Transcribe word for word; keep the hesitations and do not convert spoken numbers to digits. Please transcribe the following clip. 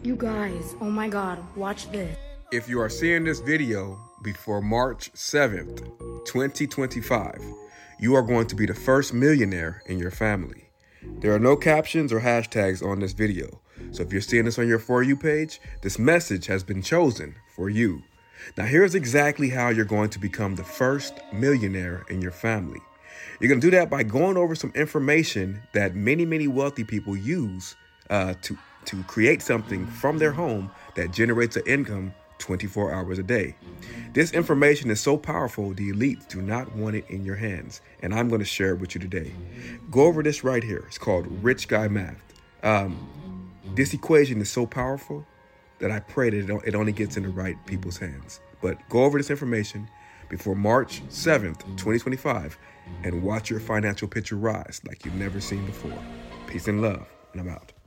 You guys, oh my God, watch this. If you are seeing this video before March seventh, twenty twenty-five, you are going to be the first millionaire in your family. There are no captions or hashtags on this video. So if you're seeing this on your For You page, this message has been chosen for you. Now here's exactly how you're going to become the first millionaire in your family. You're going to do that by going over some information that many, many wealthy people use uh, to, to create something from their home that generates an income twenty-four hours a day. This information is so powerful, the elites do not want it in your hands, and I'm going to share it with you today. Go over this right here. It's called Rich Guy Math. Um, this equation is so powerful that I pray that it only gets in the right people's hands. But go over this information before March seventh, twenty twenty-five, and watch your financial picture rise like you've never seen before. Peace and love, and I'm out.